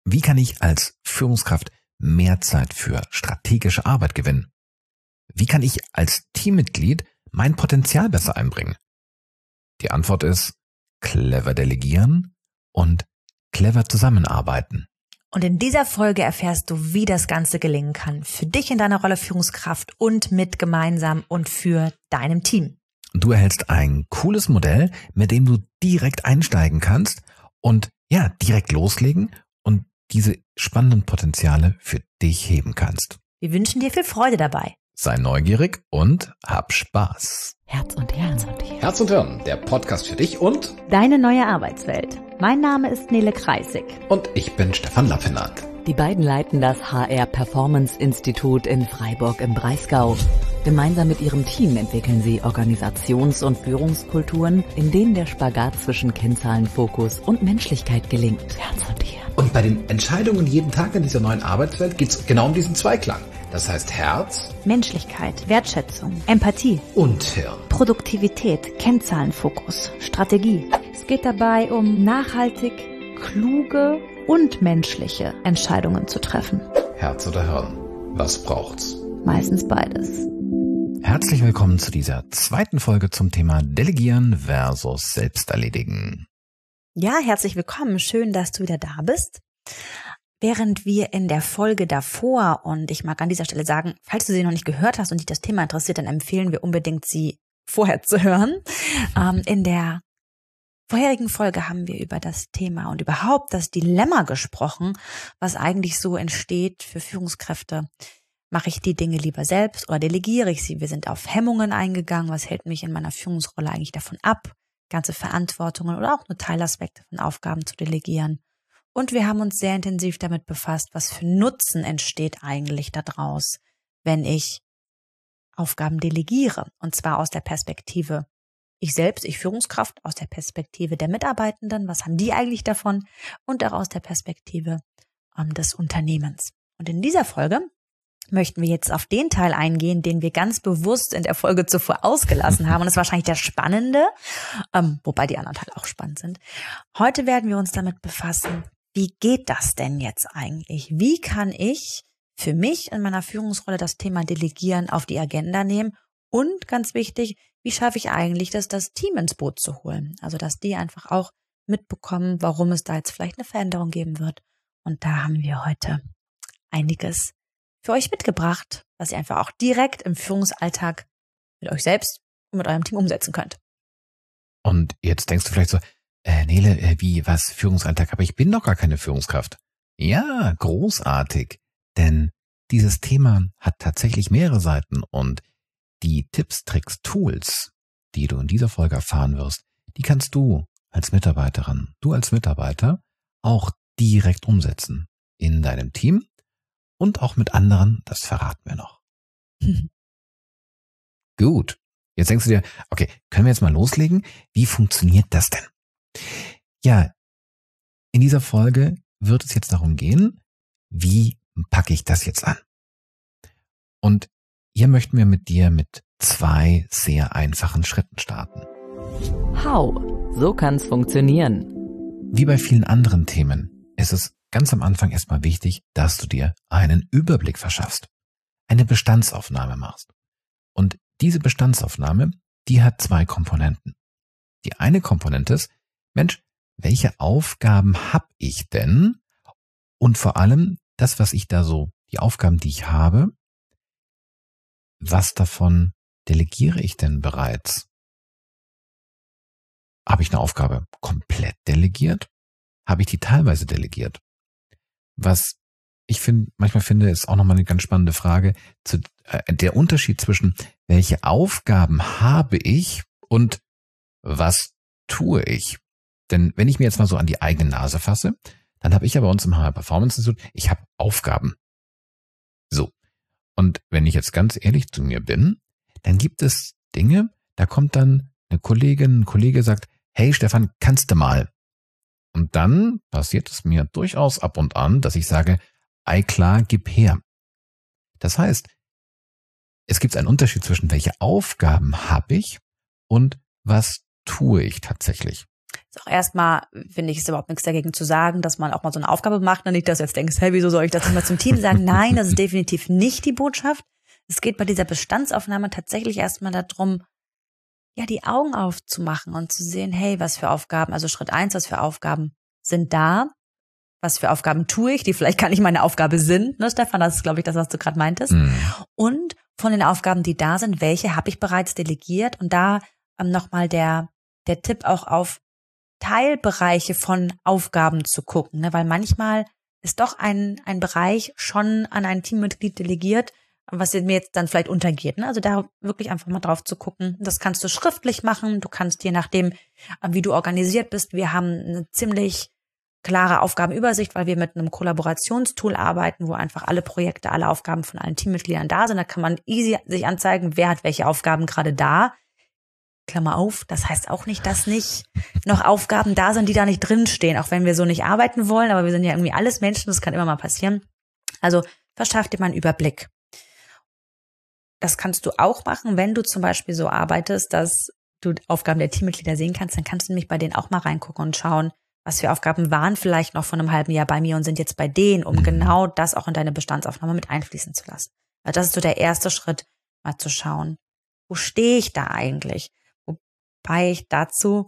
Wie kann ich als Führungskraft mehr Zeit für strategische Arbeit gewinnen? Wie kann ich als Teammitglied mein Potenzial besser einbringen? Die Antwort ist clever delegieren und clever zusammenarbeiten. Und in dieser Folge erfährst du, wie das Ganze gelingen kann. Für dich in deiner Rolle Führungskraft und mit gemeinsam und für deinem Team. Du erhältst ein cooles Modell, mit dem du direkt einsteigen kannst und direkt loslegen und diese spannenden Potenziale für dich heben kannst. Wir wünschen dir viel Freude dabei. Sei neugierig und hab Spaß. Herz und Hirn. Herz und Hirn, der Podcast für dich und deine neue Arbeitswelt. Mein Name ist Nele Kreisig. Und ich bin Stefan Lappinat. Die beiden leiten das HR Performance Institut in Freiburg im Breisgau. Gemeinsam mit ihrem Team entwickeln sie Organisations- und Führungskulturen, in denen der Spagat zwischen Kennzahlenfokus und Menschlichkeit gelingt. Herz und Hirn. Und bei den Entscheidungen jeden Tag in dieser neuen Arbeitswelt geht es genau um diesen Zweiklang. Das heißt Herz, Menschlichkeit, Wertschätzung, Empathie und Hirn. Produktivität, Kennzahlenfokus, Strategie. Es geht dabei um nachhaltig, kluge und menschliche Entscheidungen zu treffen. Herz oder Hirn? Was braucht's? Meistens beides. Herzlich willkommen zu dieser zweiten Folge zum Thema Delegieren versus Selbsterledigen. Ja, herzlich willkommen. Schön, dass du wieder da bist. Während wir in der Folge davor, und ich mag an dieser Stelle sagen, falls du sie noch nicht gehört hast und dich das Thema interessiert, dann empfehlen wir unbedingt, sie vorher zu hören. In der vorherigen Folge haben wir über das Thema und überhaupt das Dilemma gesprochen, was eigentlich so entsteht für Führungskräfte. Mache ich die Dinge lieber selbst oder delegiere ich sie? Wir sind auf Hemmungen eingegangen. Was hält mich in meiner Führungsrolle eigentlich davon ab, ganze Verantwortungen oder auch nur Teilaspekte von Aufgaben zu delegieren? Und wir haben uns sehr intensiv damit befasst, was für Nutzen entsteht eigentlich daraus, wenn ich Aufgaben delegiere. Und zwar aus der Perspektive ich selbst, ich Führungskraft, aus der Perspektive der Mitarbeitenden. Was haben die eigentlich davon? Und auch aus der Perspektive des Unternehmens. Und in dieser Folge möchten wir jetzt auf den Teil eingehen, den wir ganz bewusst in der Folge zuvor ausgelassen haben. Und das ist wahrscheinlich der spannende, wobei die anderen Teile auch spannend sind. Heute werden wir uns damit befassen, wie geht das denn jetzt eigentlich? Wie kann ich für mich in meiner Führungsrolle das Thema Delegieren auf die Agenda nehmen? Und ganz wichtig, wie schaffe ich eigentlich, das Team ins Boot zu holen? Also, dass die einfach auch mitbekommen, warum es da jetzt vielleicht eine Veränderung geben wird. Und da haben wir heute einiges für euch mitgebracht, was ihr einfach auch direkt im Führungsalltag mit euch selbst und mit eurem Team umsetzen könnt. Und jetzt denkst du vielleicht so, Nele, was Führungsalltag? Aber ich bin doch gar keine Führungskraft. Ja, großartig. Denn dieses Thema hat tatsächlich mehrere Seiten und die Tipps, Tricks, Tools, die du in dieser Folge erfahren wirst, die kannst du als Mitarbeiterin, du als Mitarbeiter auch direkt umsetzen in deinem Team und auch mit anderen, das verraten wir noch. Gut, jetzt denkst du dir, okay, können wir jetzt mal loslegen? Wie funktioniert das denn? Ja, in dieser Folge wird es jetzt darum gehen, wie packe ich das jetzt an? Und hier möchten wir mit dir mit 2 sehr einfachen Schritten starten. How? So kann's funktionieren. Wie bei vielen anderen Themen ist es ganz am Anfang erstmal wichtig, dass du dir einen Überblick verschaffst, eine Bestandsaufnahme machst. Und diese Bestandsaufnahme, die hat 2 Komponenten. Die eine Komponente ist, Mensch, welche Aufgaben habe ich denn? Und vor allem das, was ich da so, die Aufgaben, die ich habe, was davon delegiere ich denn bereits? Habe ich eine Aufgabe komplett delegiert? Habe ich die teilweise delegiert? Was ich manchmal finde, ist auch nochmal eine ganz spannende Frage, der Unterschied zwischen welche Aufgaben habe ich und was tue ich? Denn wenn ich mir jetzt mal so an die eigene Nase fasse, dann habe ich ja bei uns im HR Performance Institut, ich habe Aufgaben. So. Und wenn ich jetzt ganz ehrlich zu mir bin, dann gibt es Dinge, da kommt dann eine Kollegin, ein Kollege sagt, hey Stefan, kannst du mal? Und dann passiert es mir durchaus ab und an, dass ich sage, ei klar, gib her. Das heißt, es gibt einen Unterschied zwischen welche Aufgaben habe ich und was tue ich tatsächlich. Ist auch erstmal, finde ich, ist überhaupt nichts dagegen zu sagen, dass man auch mal so eine Aufgabe macht. Nicht, dass du jetzt denkst, hey, wieso soll ich das nicht mal zum Team sagen? Nein, das ist definitiv nicht die Botschaft. Es geht bei dieser Bestandsaufnahme tatsächlich erstmal darum, ja, die Augen aufzumachen und zu sehen, hey, was für Aufgaben, also Schritt 1, was für Aufgaben sind da? Was für Aufgaben tue ich, die vielleicht gar nicht meine Aufgabe sind, ne, Stefan? Das ist, glaube ich, das, was du gerade meintest. Und von den Aufgaben, die da sind, welche habe ich bereits delegiert? Und da nochmal der Tipp auch auf Teilbereiche von Aufgaben zu gucken, ne? Weil manchmal ist doch ein Bereich schon an ein Teammitglied delegiert, was mir jetzt dann vielleicht untergeht. Ne? Also da wirklich einfach mal drauf zu gucken. Das kannst du schriftlich machen. Du kannst je nachdem, wie du organisiert bist. Wir haben eine ziemlich klare Aufgabenübersicht, weil wir mit einem Kollaborationstool arbeiten, wo einfach alle Projekte, alle Aufgaben von allen Teammitgliedern da sind. Da kann man easy sich anzeigen, wer hat welche Aufgaben gerade da. Klammer auf, das heißt auch nicht, dass nicht noch Aufgaben da sind, die da nicht drinstehen, auch wenn wir so nicht arbeiten wollen, aber wir sind ja irgendwie alles Menschen, das kann immer mal passieren. Also verschaff dir mal einen Überblick. Das kannst du auch machen, wenn du zum Beispiel so arbeitest, dass du Aufgaben der Teammitglieder sehen kannst, dann kannst du nämlich bei denen auch mal reingucken und schauen, was für Aufgaben waren vielleicht noch vor einem halben Jahr bei mir und sind jetzt bei denen, um genau das auch in deine Bestandsaufnahme mit einfließen zu lassen. Weil das ist so der erste Schritt, mal zu schauen, wo stehe ich da eigentlich? Wobei ich dazu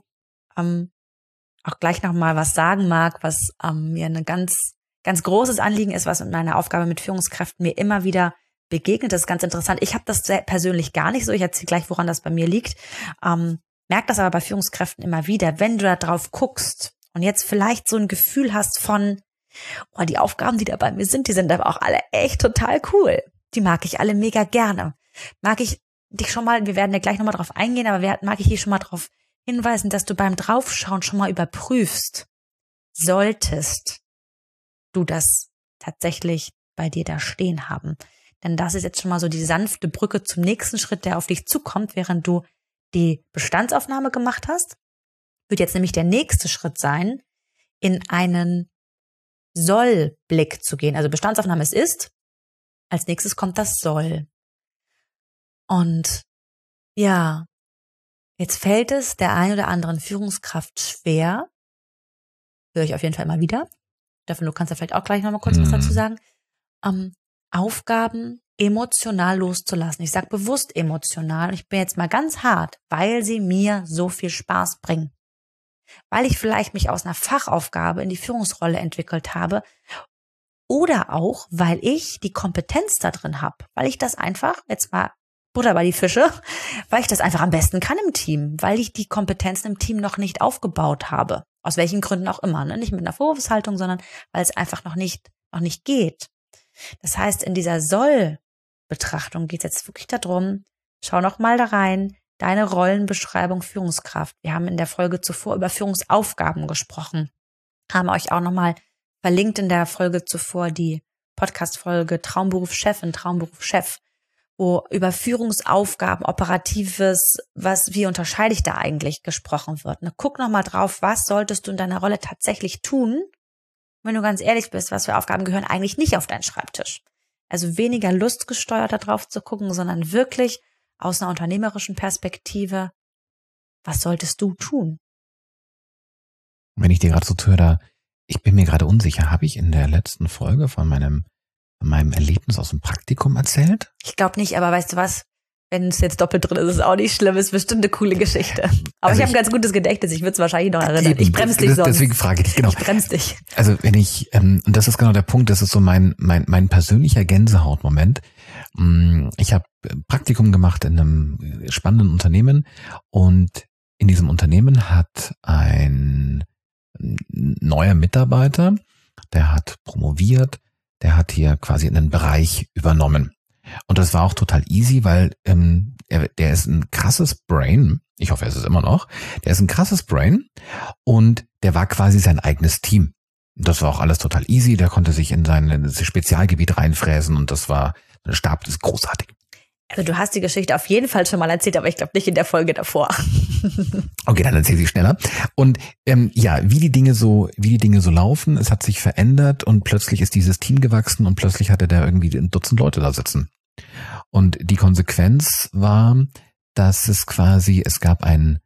auch gleich nochmal was sagen mag, was mir ein ganz, ganz großes Anliegen ist, was in meiner Aufgabe mit Führungskräften mir immer wieder begegnet. Das ist ganz interessant. Ich habe das persönlich gar nicht so. Ich erzähle gleich, woran das bei mir liegt. Merke das aber bei Führungskräften immer wieder, wenn du da drauf guckst und jetzt vielleicht so ein Gefühl hast von, oh, die Aufgaben, die da bei mir sind, die sind aber auch alle echt total cool. Die mag ich alle mega gerne. Mag ich dich schon mal, wir werden ja gleich nochmal drauf eingehen, aber mag ich dich schon mal drauf hinweisen, dass du beim Draufschauen schon mal überprüfst, solltest du das tatsächlich bei dir da stehen haben. Denn das ist jetzt schon mal so die sanfte Brücke zum nächsten Schritt, der auf dich zukommt, während du die Bestandsaufnahme gemacht hast. Wird jetzt nämlich der nächste Schritt sein, in einen Soll-Blick zu gehen. Also Bestandsaufnahme ist, als nächstes kommt das Soll. Und ja, jetzt fällt es der ein oder anderen Führungskraft schwer, höre ich auf jeden Fall mal wieder, Stefan, du kannst ja vielleicht auch gleich nochmal kurz was dazu sagen, Aufgaben emotional loszulassen. Ich sage bewusst emotional. Ich bin jetzt mal ganz hart, weil sie mir so viel Spaß bringen. Weil ich vielleicht mich aus einer Fachaufgabe in die Führungsrolle entwickelt habe oder auch, weil ich die Kompetenz da drin habe. Weil ich das einfach, jetzt mal Butter bei die Fische, weil ich das einfach am besten kann im Team. Weil ich die Kompetenzen im Team noch nicht aufgebaut habe. Aus welchen Gründen auch immer. Ne? Nicht mit einer Vorwurfshaltung, sondern weil es einfach noch nicht geht. Das heißt, in dieser Soll-Betrachtung geht es jetzt wirklich darum, schau noch mal da rein, deine Rollenbeschreibung Führungskraft. Wir haben in der Folge zuvor über Führungsaufgaben gesprochen, haben euch auch noch mal verlinkt in der Folge zuvor die Podcast-Folge Traumberuf Chefin, Traumberuf Chef, wo über Führungsaufgaben, Operatives, wie unterscheide ich da eigentlich gesprochen wird. Ne? Guck noch mal drauf, was solltest du in deiner Rolle tatsächlich tun, wenn du ganz ehrlich bist, was für Aufgaben gehören eigentlich nicht auf deinen Schreibtisch. Also weniger lustgesteuert da drauf zu gucken, sondern wirklich aus einer unternehmerischen Perspektive, was solltest du tun? Wenn ich dir gerade so zuhöre, ich bin mir gerade unsicher, habe ich in der letzten Folge von meinem Erlebnis aus dem Praktikum erzählt? Ich glaube nicht, aber weißt du was? Wenn es jetzt doppelt drin ist, ist es auch nicht schlimm, ist bestimmt eine coole Geschichte. Aber also ich habe ein ganz gutes Gedächtnis, ich würde es wahrscheinlich noch erinnern. Ich bremse dich sonst. Deswegen frage ich dich, genau. Ich bremse dich. Also wenn ich, und das ist genau der Punkt, das ist so mein persönlicher Gänsehautmoment. Ich habe Praktikum gemacht in einem spannenden Unternehmen und in diesem Unternehmen hat ein neuer Mitarbeiter, der hat promoviert, der hat hier quasi einen Bereich übernommen. Und das war auch total easy, weil der ist ein krasses Brain. Ich hoffe, er ist es immer noch. Der ist ein krasses Brain und der war quasi sein eigenes Team. Das war auch alles total easy. Der konnte sich in sein Spezialgebiet reinfräsen und das war ein Stab, das ist großartig. Also du hast die Geschichte auf jeden Fall schon mal erzählt, aber ich glaube nicht in der Folge davor. Okay, dann erzähl sie schneller. Und wie die Dinge so laufen, es hat sich verändert und plötzlich ist dieses Team gewachsen und plötzlich hatte der irgendwie ein Dutzend Leute da sitzen. Und die Konsequenz war, dass es gab ein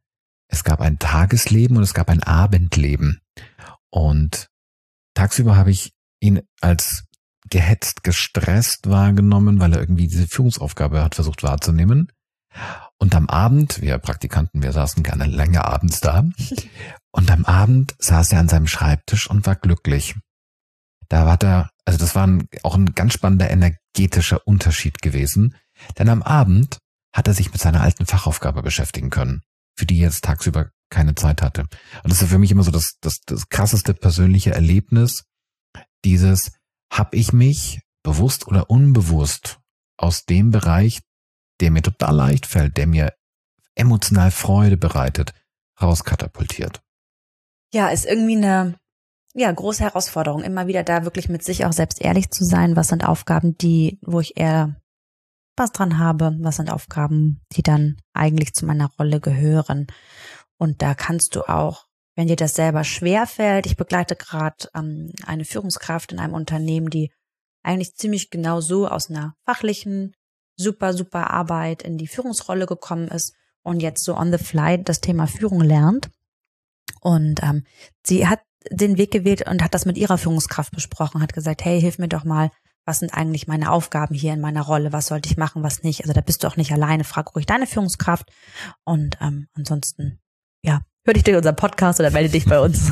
es gab ein Tagesleben und es gab ein Abendleben. Und tagsüber habe ich ihn als gehetzt, gestresst wahrgenommen, weil er irgendwie diese Führungsaufgabe hat versucht wahrzunehmen. Und am Abend, wir Praktikanten, wir saßen gerne länger abends da. Und am Abend saß er an seinem Schreibtisch und war glücklich. Da war das war auch ein ganz spannender energetischer Unterschied gewesen. Denn am Abend hat er sich mit seiner alten Fachaufgabe beschäftigen können, für die er jetzt tagsüber keine Zeit hatte. Und das ist für mich immer so das krasseste persönliche Erlebnis, dieses, habe ich mich bewusst oder unbewusst aus dem Bereich, der mir total leicht fällt, der mir emotional Freude bereitet, rauskatapultiert. Ja, ist irgendwie eine große Herausforderung, immer wieder da wirklich mit sich auch selbst ehrlich zu sein. Was sind Aufgaben, wo ich eher Spaß dran habe? Was sind Aufgaben, die dann eigentlich zu meiner Rolle gehören? Und da kannst du auch, wenn dir das selber schwerfällt, ich begleite gerade eine Führungskraft in einem Unternehmen, die eigentlich ziemlich genau so aus einer fachlichen, super Arbeit in die Führungsrolle gekommen ist und jetzt so on the fly das Thema Führung lernt. Und sie hat den Weg gewählt und hat das mit ihrer Führungskraft besprochen, hat gesagt, hey, hilf mir doch mal, was sind eigentlich meine Aufgaben hier in meiner Rolle, was sollte ich machen, was nicht. Also da bist du auch nicht alleine, frag ruhig deine Führungskraft. Und ansonsten, ja, hör dich durch unseren Podcast oder melde dich bei uns.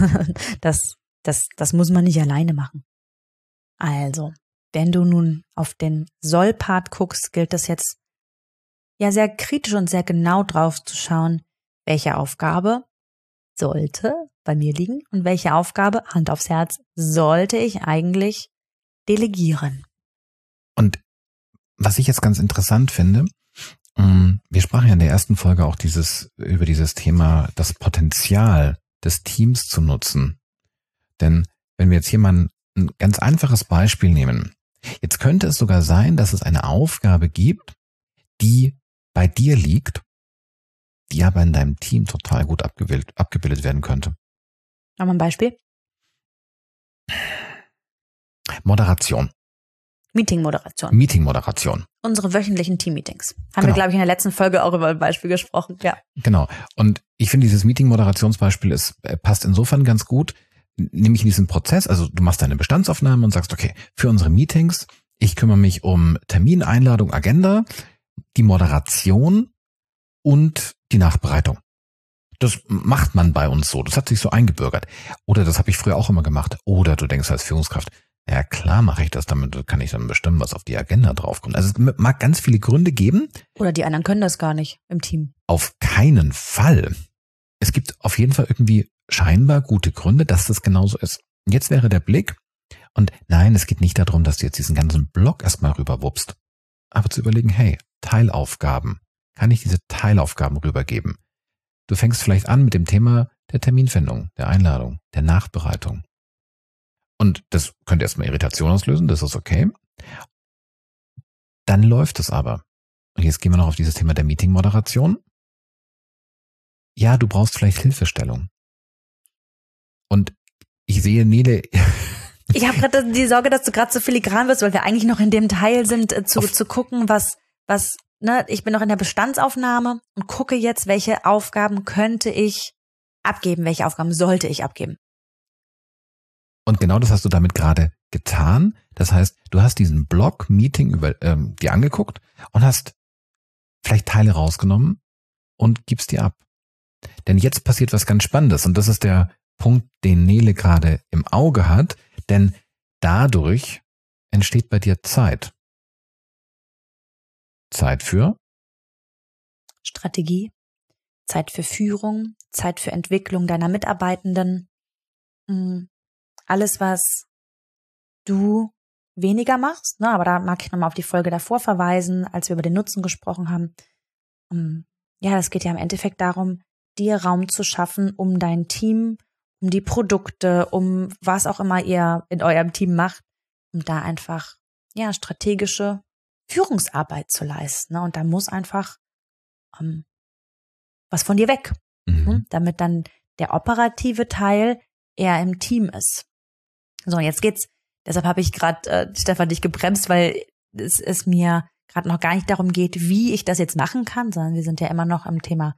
Das muss man nicht alleine machen. Also, wenn du nun auf den Soll-Part guckst, gilt es jetzt ja sehr kritisch und sehr genau drauf zu schauen, welche Aufgabe sollte bei mir liegen und welche Aufgabe, Hand aufs Herz, sollte ich eigentlich delegieren. Und was ich jetzt ganz interessant finde, wir sprachen ja in der ersten Folge auch über dieses Thema, das Potenzial des Teams zu nutzen. Denn wenn wir jetzt hier mal ein ganz einfaches Beispiel nehmen, jetzt könnte es sogar sein, dass es eine Aufgabe gibt, die bei dir liegt, die aber in deinem Team total gut abgebildet werden könnte. Nochmal ein Beispiel. Moderation. Meeting-Moderation. Unsere wöchentlichen Team-Meetings. Haben wir, glaube ich, in der letzten Folge auch über ein Beispiel gesprochen. Ja. Genau. Und ich finde, dieses Meeting-Moderationsbeispiel passt insofern ganz gut, nämlich in diesem Prozess. Also du machst deine Bestandsaufnahme und sagst, okay, für unsere Meetings, ich kümmere mich um Termin, Einladung, Agenda, die Moderation und die Nachbereitung. Das macht man bei uns so. Das hat sich so eingebürgert. Oder das habe ich früher auch immer gemacht. Oder du denkst als Führungskraft, ja klar mache ich das, damit kann ich dann bestimmen, was auf die Agenda draufkommt. Also es mag ganz viele Gründe geben. Oder die anderen können das gar nicht im Team. Auf keinen Fall. Es gibt auf jeden Fall irgendwie scheinbar gute Gründe, dass das genauso ist. Und jetzt wäre der Blick, und nein, es geht nicht darum, dass du jetzt diesen ganzen Block erstmal rüberwuppst, aber zu überlegen, hey, Teilaufgaben. Kann ich diese Teilaufgaben rübergeben? Du fängst vielleicht an mit dem Thema der Terminfindung, der Einladung, der Nachbereitung. Und das könnte erstmal Irritation auslösen, das ist okay. Dann läuft es aber. Und jetzt gehen wir noch auf dieses Thema der Meeting-Moderation. Ja, du brauchst vielleicht Hilfestellung. Und ich sehe Nele. Ich habe gerade die Sorge, dass du gerade so filigran wirst, weil wir eigentlich noch in dem Teil sind, zu gucken, was, ich bin noch in der Bestandsaufnahme und gucke jetzt, welche Aufgaben könnte ich abgeben, welche Aufgaben sollte ich abgeben. Und genau das hast du damit gerade getan. Das heißt, du hast diesen Blog-Meeting dir angeguckt und hast vielleicht Teile rausgenommen und gibst die ab. Denn jetzt passiert was ganz Spannendes und das ist der Punkt, den Nele gerade im Auge hat, denn dadurch entsteht bei dir Zeit. Zeit für Strategie, Zeit für Führung, Zeit für Entwicklung deiner Mitarbeitenden. Alles, was du weniger machst, aber da mag ich nochmal auf die Folge davor verweisen, als wir über den Nutzen gesprochen haben. Das geht ja im Endeffekt darum, dir Raum zu schaffen, um dein Team, um die Produkte, um was auch immer ihr in eurem Team macht, um da einfach strategische Führungsarbeit zu leisten. Und da muss einfach was von dir weg, damit dann der operative Teil eher im Team ist. So, und jetzt geht's, deshalb habe ich gerade, Stefan, dich gebremst, weil es mir gerade noch gar nicht darum geht, wie ich das jetzt machen kann, sondern wir sind ja immer noch im Thema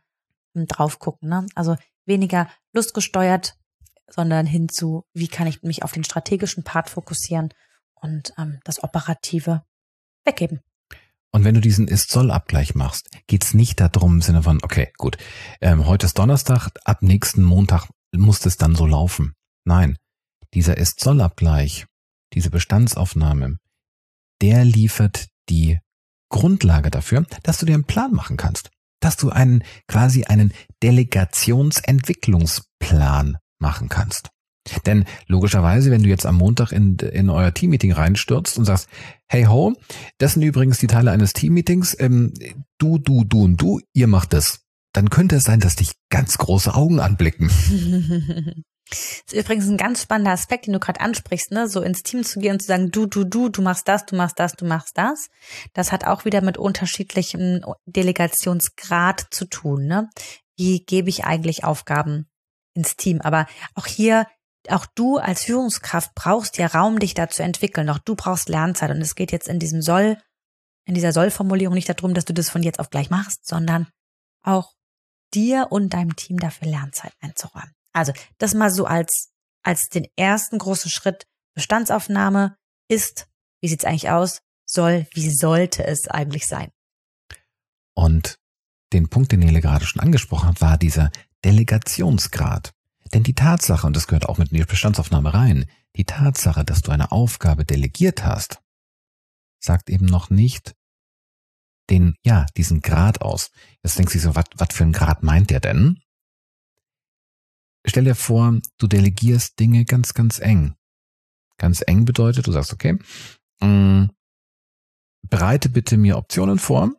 drauf gucken. Ne? Also weniger lustgesteuert, sondern hin zu, wie kann ich mich auf den strategischen Part fokussieren und das Operative weggeben. Und wenn du diesen Ist-Soll-Abgleich machst, geht's nicht darum im Sinne von, okay, gut, heute ist Donnerstag, ab nächsten Montag muss es dann so laufen. Nein, dieser Ist-Soll-Abgleich, diese Bestandsaufnahme, der liefert die Grundlage dafür, dass du dir einen Plan machen kannst. Dass du quasi einen Delegationsentwicklungsplan machen kannst. Denn logischerweise, wenn du jetzt am Montag in euer Teammeeting reinstürzt und sagst, hey ho, das sind übrigens die Teile eines Teammeetings, du und du, ihr macht das, dann könnte es sein, dass dich ganz große Augen anblicken. Das ist übrigens ein ganz spannender Aspekt, den du gerade ansprichst, ne? So ins Team zu gehen und zu sagen, du machst das, du machst das, du machst das. Das hat auch wieder mit unterschiedlichem Delegationsgrad zu tun, ne? Wie gebe ich eigentlich Aufgaben ins Team? Aber auch hier, auch du als Führungskraft brauchst ja Raum, dich da zu entwickeln. Auch du brauchst Lernzeit. Und es geht jetzt in dieser Soll-Formulierung nicht darum, dass du das von jetzt auf gleich machst, sondern auch dir und deinem Team dafür Lernzeit einzuräumen. Also das mal so als den ersten großen Schritt. Bestandsaufnahme ist, wie sieht's eigentlich aus? Wie sollte es eigentlich sein? Und den Punkt, den Nele gerade schon angesprochen hat, war dieser Delegationsgrad. Denn die Tatsache, und das gehört auch mit in die Bestandsaufnahme rein, die Tatsache, dass du eine Aufgabe delegiert hast, sagt eben noch nicht diesen Grad aus. Jetzt denkst du so, was für einen Grad meint der denn? Stell dir vor, du delegierst Dinge ganz, ganz eng. Ganz eng bedeutet, du sagst, okay, bereite bitte mir Optionen vor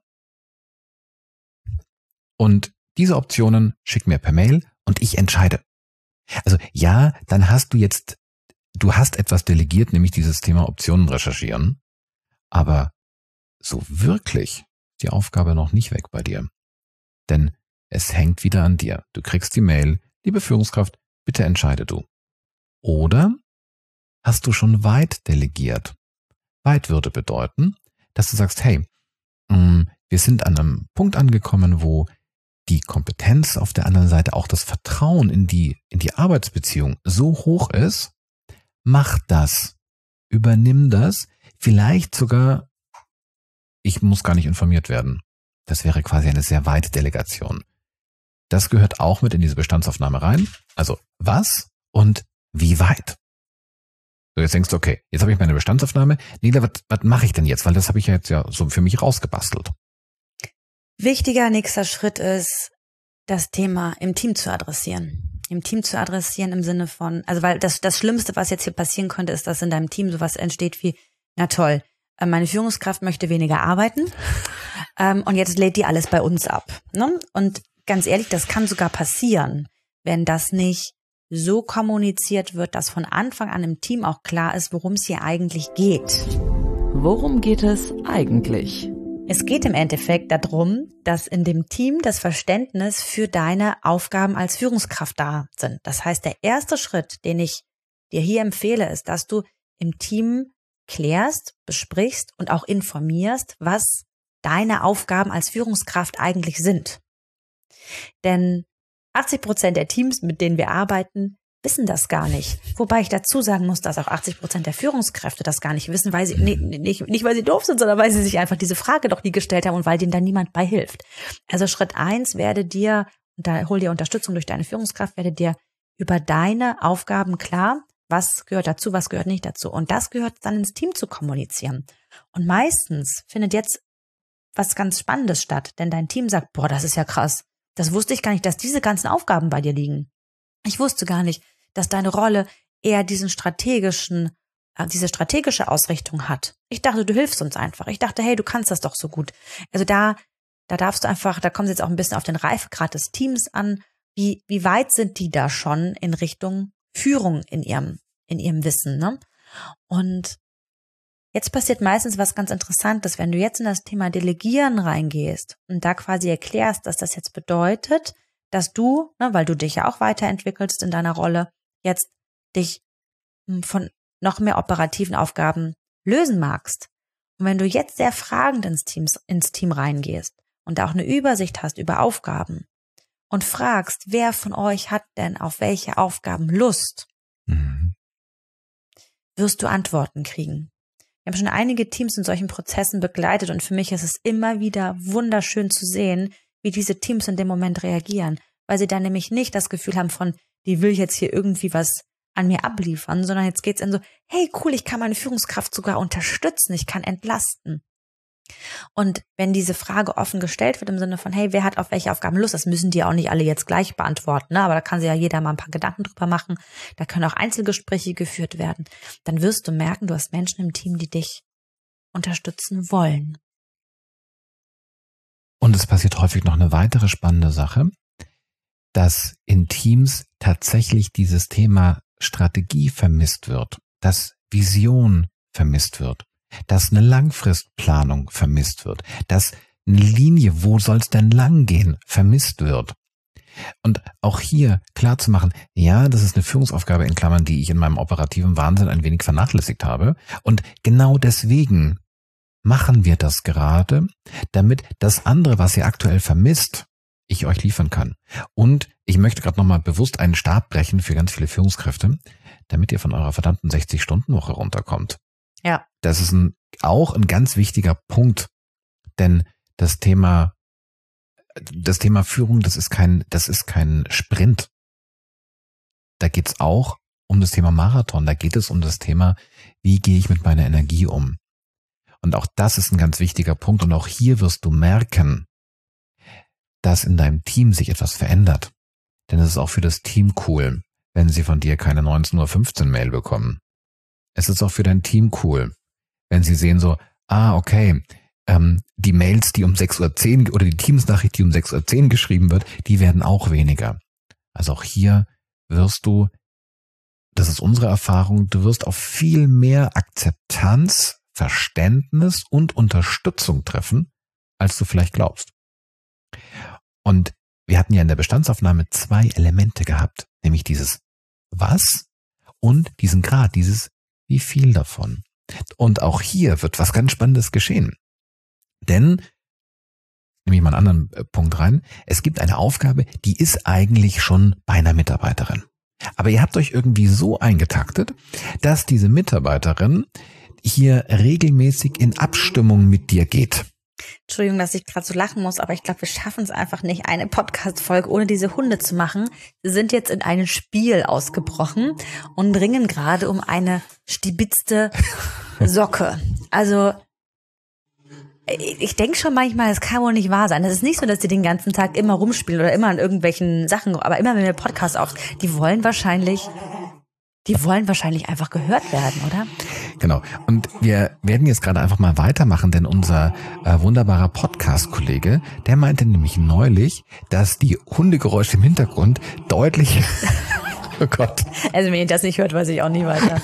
und diese Optionen schick mir per Mail und ich entscheide. Also ja, dann hast du hast etwas delegiert, nämlich dieses Thema Optionen recherchieren, aber so wirklich die Aufgabe noch nicht weg bei dir. Denn es hängt wieder an dir. Du kriegst die Mail, liebe Führungskraft, bitte entscheide du. Oder hast du schon weit delegiert? Weit würde bedeuten, dass du sagst, hey, wir sind an einem Punkt angekommen, wo die Kompetenz auf der anderen Seite, auch das Vertrauen in die Arbeitsbeziehung so hoch ist, mach das, übernimm das, vielleicht sogar, ich muss gar nicht informiert werden. Das wäre quasi eine sehr weite Delegation. Das gehört auch mit in diese Bestandsaufnahme rein. Also was und wie weit? So, jetzt denkst du, okay, jetzt habe ich meine Bestandsaufnahme. Nele, was mache ich denn jetzt? Weil das habe ich ja jetzt ja so für mich rausgebastelt. Wichtiger nächster Schritt ist, das Thema im Team zu adressieren. Im Team zu adressieren im Sinne von, also weil das Schlimmste, was jetzt hier passieren könnte, ist, dass in deinem Team sowas entsteht wie, na toll, meine Führungskraft möchte weniger arbeiten und jetzt lädt die alles bei uns ab. Ne? Und ganz ehrlich, das kann sogar passieren, wenn das nicht so kommuniziert wird, dass von Anfang an im Team auch klar ist, worum es hier eigentlich geht. Worum geht es eigentlich? Es geht im Endeffekt darum, dass in dem Team das Verständnis für deine Aufgaben als Führungskraft da sind. Das heißt, der erste Schritt, den ich dir hier empfehle, ist, dass du im Team klärst, besprichst und auch informierst, was deine Aufgaben als Führungskraft eigentlich sind. Denn 80% der Teams, mit denen wir arbeiten, wissen das gar nicht. Wobei ich dazu sagen muss, dass auch 80% der Führungskräfte das gar nicht wissen, weil sie nicht weil sie doof sind, sondern weil sie sich einfach diese Frage doch nie gestellt haben und weil denen da niemand bei hilft. Also Schritt 1 hol dir Unterstützung durch deine Führungskraft, werde dir über deine Aufgaben klar, was gehört dazu, was gehört nicht dazu. Und das gehört dann ins Team zu kommunizieren. Und meistens findet jetzt was ganz Spannendes statt, denn dein Team sagt, boah, das ist ja krass. Das wusste ich gar nicht, dass diese ganzen Aufgaben bei dir liegen. Ich wusste gar nicht, dass deine Rolle eher diese strategische Ausrichtung hat. Ich dachte, du hilfst uns einfach. Ich dachte, hey, du kannst das doch so gut. Also da darfst du einfach, da kommt es jetzt auch ein bisschen auf den Reifegrad des Teams an. Wie weit sind die da schon in Richtung Führung in ihrem Wissen, ne? Und jetzt passiert meistens was ganz Interessantes, wenn du jetzt in das Thema Delegieren reingehst und da quasi erklärst, dass das jetzt bedeutet, dass du, ne, weil du dich ja auch weiterentwickelst in deiner Rolle, jetzt dich von noch mehr operativen Aufgaben lösen magst. Und wenn du jetzt sehr fragend ins Team reingehst und da auch eine Übersicht hast über Aufgaben und fragst, wer von euch hat denn auf welche Aufgaben Lust, wirst du Antworten kriegen. Wir haben schon einige Teams in solchen Prozessen begleitet und für mich ist es immer wieder wunderschön zu sehen, wie diese Teams in dem Moment reagieren, weil sie dann nämlich nicht das Gefühl haben von, die will jetzt hier irgendwie was an mir abliefern, sondern jetzt geht's in so, hey cool, ich kann meine Führungskraft sogar unterstützen, ich kann entlasten. Und wenn diese Frage offen gestellt wird im Sinne von, hey, wer hat auf welche Aufgaben Lust, das müssen die auch nicht alle jetzt gleich beantworten, ne? Aber da kann sich ja jeder mal ein paar Gedanken drüber machen, da können auch Einzelgespräche geführt werden, dann wirst du merken, du hast Menschen im Team, die dich unterstützen wollen. Und es passiert häufig noch eine weitere spannende Sache, dass in Teams tatsächlich dieses Thema Strategie vermisst wird, dass Vision vermisst wird, dass eine Langfristplanung vermisst wird, dass eine Linie, wo soll es denn lang gehen, vermisst wird. Und auch hier klar zu machen, ja, das ist eine Führungsaufgabe in Klammern, die ich in meinem operativen Wahnsinn ein wenig vernachlässigt habe. Und genau deswegen machen wir das gerade, damit das andere, was ihr aktuell vermisst, ich euch liefern kann. Und ich möchte gerade nochmal bewusst einen Stab brechen für ganz viele Führungskräfte, damit ihr von eurer verdammten 60-Stunden-Woche runterkommt. Ja. Das ist auch ein ganz wichtiger Punkt, denn das Thema Führung, das ist kein Sprint. Da geht's auch um das Thema Marathon, da geht es um das Thema, wie gehe ich mit meiner Energie um? Und auch das ist ein ganz wichtiger Punkt und auch hier wirst du merken, dass in deinem Team sich etwas verändert. Denn es ist auch für das Team cool, wenn sie von dir keine 19:15 Uhr Mail bekommen. Es ist auch für dein Team cool, wenn sie sehen so, okay, die Mails, die um 6:10 Uhr oder die Teams-Nachricht, die um 6:10 Uhr geschrieben wird, die werden auch weniger. Also auch hier wirst du, das ist unsere Erfahrung, du wirst auf viel mehr Akzeptanz, Verständnis und Unterstützung treffen, als du vielleicht glaubst. Und wir hatten ja in der Bestandsaufnahme 2 Elemente gehabt, nämlich dieses Was und diesen Grad, dieses wie viel davon. Und auch hier wird was ganz Spannendes geschehen. Denn, nehme ich mal einen anderen Punkt rein, es gibt eine Aufgabe, die ist eigentlich schon bei einer Mitarbeiterin. Aber ihr habt euch irgendwie so eingetaktet, dass diese Mitarbeiterin hier regelmäßig in Abstimmung mit dir geht. Entschuldigung, dass ich gerade so lachen muss, aber ich glaube, wir schaffen es einfach nicht, eine Podcast-Folge ohne diese Hunde zu machen. Sie sind jetzt in ein Spiel ausgebrochen und ringen gerade um eine stibitzte Socke. Also ich denke schon manchmal, es kann wohl nicht wahr sein. Es ist nicht so, dass die den ganzen Tag immer rumspielen oder immer an irgendwelchen Sachen, aber immer wenn wir Podcast auf, die wollen wahrscheinlich einfach gehört werden, oder? Genau. Und wir werden jetzt gerade einfach mal weitermachen, denn unser wunderbarer Podcast-Kollege, der meinte nämlich neulich, dass die Hundegeräusche im Hintergrund deutlich... Oh Gott. Also wenn ihr das nicht hört, weiß ich auch nicht weiter.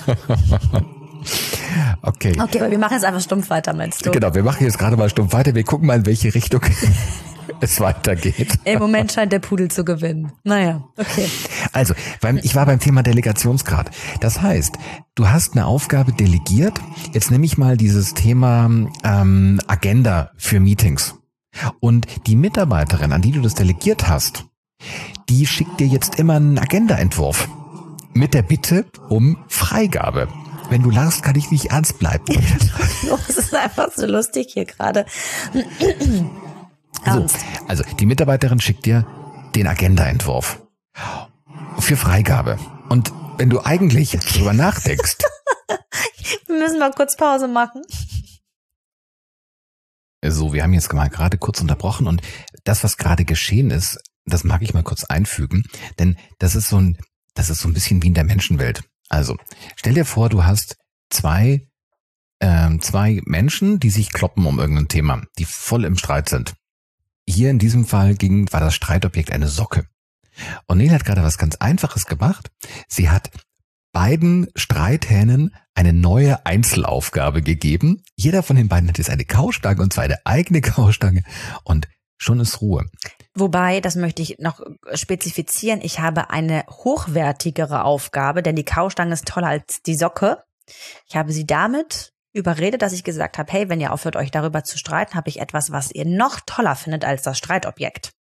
Okay, aber wir machen jetzt einfach stumpf weiter, meinst du? Genau, wir machen jetzt gerade mal stumpf weiter. Wir gucken mal, in welche Richtung es weitergeht. Im Moment scheint der Pudel zu gewinnen. Naja, okay. Also, ich war beim Thema Delegationsgrad. Das heißt, du hast eine Aufgabe delegiert. Jetzt nehme ich mal dieses Thema Agenda für Meetings. Und die Mitarbeiterin, an die du das delegiert hast, die schickt dir jetzt immer einen Agendaentwurf mit der Bitte um Freigabe. Wenn du lachst, kann ich nicht ernst bleiben. Das ist einfach so lustig hier gerade. So, also die Mitarbeiterin schickt dir den Agendaentwurf für Freigabe. Und wenn du eigentlich drüber nachdenkst... Wir müssen mal kurz Pause machen. So, wir haben jetzt mal gerade kurz unterbrochen und das, was gerade geschehen ist, das mag ich mal kurz einfügen, denn das ist so ein bisschen wie in der Menschenwelt. Also, stell dir vor, du hast zwei Menschen, die sich kloppen um irgendein Thema, die voll im Streit sind. Hier in diesem Fall war das Streitobjekt eine Socke. Und Nele hat gerade was ganz Einfaches gemacht. Sie hat beiden Streithähnen eine neue Einzelaufgabe gegeben. Jeder von den beiden hat jetzt eine Kaustange und zwar eine eigene Kaustange und schon ist Ruhe. Wobei, das möchte ich noch spezifizieren, ich habe eine hochwertigere Aufgabe, denn die Kaustange ist toller als die Socke. Ich habe sie damit überredet, dass ich gesagt habe, hey, wenn ihr aufhört, euch darüber zu streiten, habe ich etwas, was ihr noch toller findet als das Streitobjekt.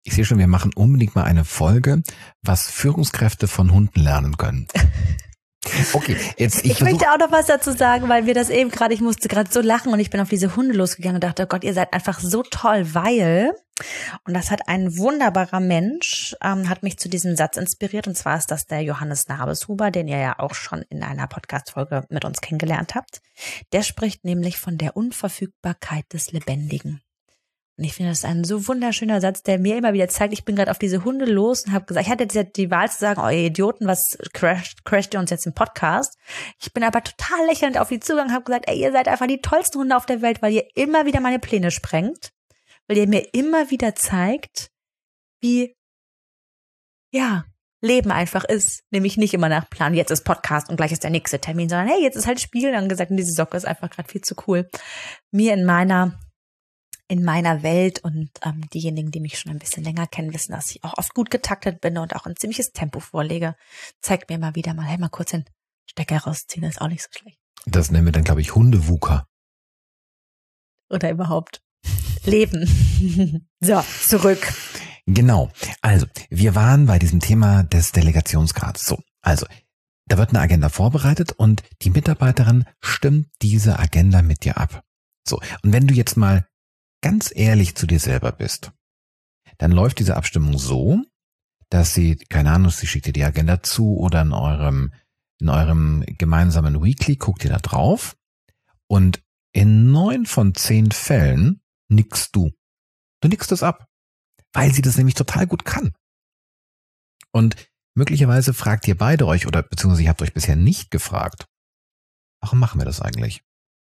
Ich sehe schon, wir machen unbedingt mal eine Folge, was Führungskräfte von Hunden lernen können. Okay, jetzt ich möchte auch noch was dazu sagen, weil wir das eben gerade, ich musste gerade so lachen und ich bin auf diese Hunde losgegangen und dachte, oh Gott, ihr seid einfach so toll, weil, und das hat ein wunderbarer Mensch, hat mich zu diesem Satz inspiriert, und zwar ist das der Johannes Nabeshuber, den ihr ja auch schon in einer Podcast-Folge mit uns kennengelernt habt. Der spricht nämlich von der Unverfügbarkeit des Lebendigen. Und ich finde, das ist ein so wunderschöner Satz, der mir immer wieder zeigt, ich bin gerade auf diese Hunde los und habe gesagt, ich hatte jetzt die Wahl zu sagen, oh ihr Idioten, was crasht ihr uns jetzt im Podcast? Ich bin aber total lächelnd auf die zugegangen und habe gesagt, ey, ihr seid einfach die tollsten Hunde auf der Welt, weil ihr immer wieder meine Pläne sprengt, weil ihr mir immer wieder zeigt, wie, ja, Leben einfach ist, nämlich nicht immer nach Plan, jetzt ist Podcast und gleich ist der nächste Termin, sondern hey, jetzt ist halt Spiel, dann gesagt, und diese Socke ist einfach gerade viel zu cool. Mir in meiner Welt und diejenigen, die mich schon ein bisschen länger kennen, wissen, dass ich auch oft gut getaktet bin und auch ein ziemliches Tempo vorlege. Zeigt mir immer wieder mal, hey, mal kurz den Stecker rausziehen, ist auch nicht so schlecht. Das nennen wir dann, glaube ich, Hundewucher. Oder überhaupt Leben. So, zurück. Genau. Also, wir waren bei diesem Thema des Delegationsgrads. So, also, da wird eine Agenda vorbereitet und die Mitarbeiterin stimmt diese Agenda mit dir ab. So, und wenn du jetzt mal ganz ehrlich zu dir selber bist, dann läuft diese Abstimmung so, dass sie, keine Ahnung, sie schickt dir die Agenda zu oder in eurem gemeinsamen Weekly guckt ihr da drauf und in 9 von 10 Fällen nickst du. Du nickst es ab, weil sie das nämlich total gut kann. Und möglicherweise fragt ihr beide euch oder beziehungsweise ihr habt euch bisher nicht gefragt, warum machen wir das eigentlich?